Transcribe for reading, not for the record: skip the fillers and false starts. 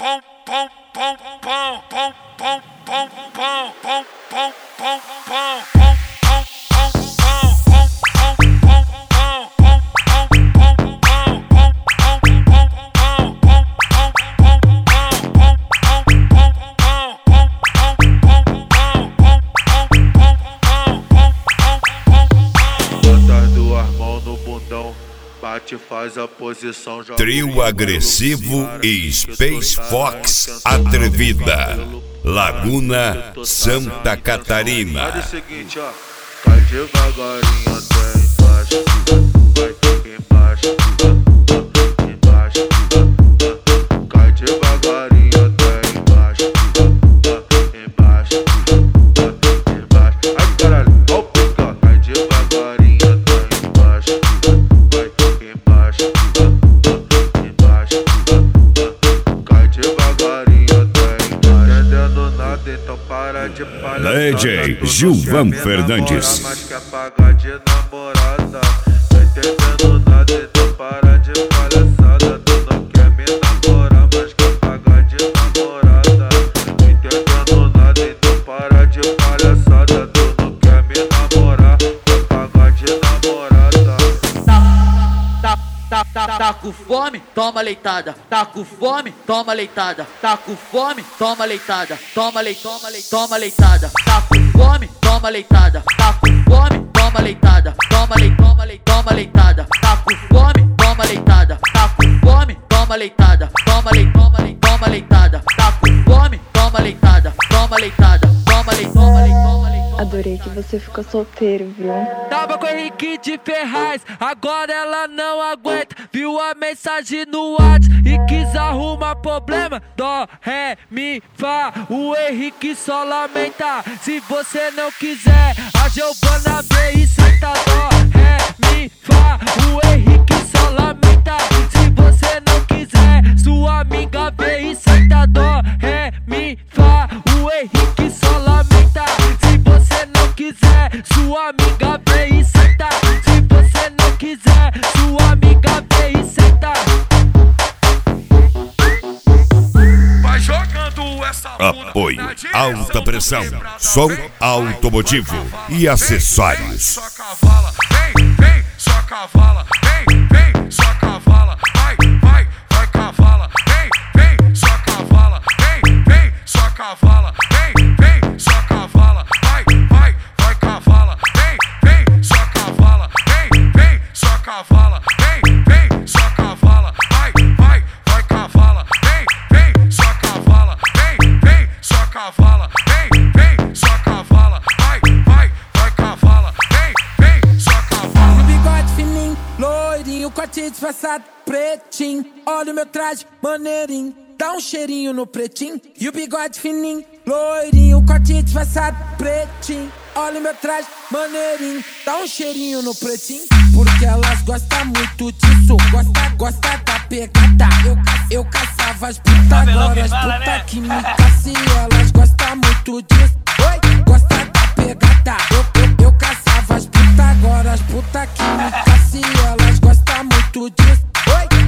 Bate, faz a posição, joga. Trio agressivo e Space Fox atrevida. Laguna, Santa Catarina. Faz o seguinte, ó. Cai devagarinho até embaixo. Vai embaixo, embaixo. Cai devagarinho até embaixo. Embaixo, embaixo. Ai caralho, ó o pica. Cai devagarinho até embaixo. Embaixo, embaixo, cai devagarinho até embaixo. Entendendo nada, então para de palhaçada. DJ Gilvan Fernandes. Mas quer pagar de namorada. Tá entendendo nada, então para de palhaçada. Tu não quer me namorar, mas quer pagar de namorada. Tá entendendo nada, então para de palhaçada. Tu não quer me namorar, quer pagar de namorada. Tá com fome? Toma leitada. Tá com fome? Toma leitada. Tá com fome? Toma leitada. Toma leitada. Tá com fome? Toma leitada. Tá com fome? Toma leitada. Toma leitada. Tá com fome? Toma leitada. Tá com fome? Toma leitada. Toma leitada. Tá com fome? Toma leitada. Toma leitada. Adorei que você ficou solteiro, viu? Tava com o Henrique de Ferraz, agora ela não aguenta. Viu a mensagem no WhatsApp e quis arrumar problema. Dó, ré, mi, fá, o Henrique só lamenta. Se você não quiser, a Giovana vem e senta. Dó, ré, mi, fá, o Henrique só lamenta. Se você não quiser, sua amiga vem e senta. Dó, ré, mi, fá, o Henrique só lamenta. Se você não quiser, sua amiga vem e senta. Se você não quiser, sua amiga vem e senta. Vai jogando essa Apoio, alta pressão, som automotivo e acessórios. Só cavala, vem, só cavala, vem, só cavala, vai cavala, vem, só cavala, vem, só cavala, vem, só cavala, vai cavala, vem, só cavala, vem, só cavala, vem, só cavala, vai cavala, vem, só cavala, vem, só cavala, vem, só cavala, vai cavala, vem, só cavala. No bigode fininho, loirinho, corte disfarçado, pretinho. Olha o meu traje, maneirinho, dá um cheirinho no pretinho. E o bigode fininho, loirinho, corte disfarçado, pretinho. Olha o meu traje, maneirinho, dá um cheirinho no pretinho. Porque elas gostam muito disso, gosta da pegada. Eu caçava as putas, agora as putas que me caçam. Elas gostam muito disso, gosta da pegada. Eu caçava as putas, agora as putas que me caçam. Elas gostam muito disso,